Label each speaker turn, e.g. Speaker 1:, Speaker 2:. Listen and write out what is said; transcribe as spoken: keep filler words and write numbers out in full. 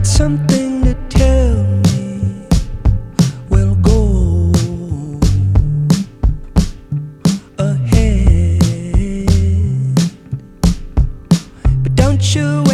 Speaker 1: got something to tell me, well, go ahead. But don't you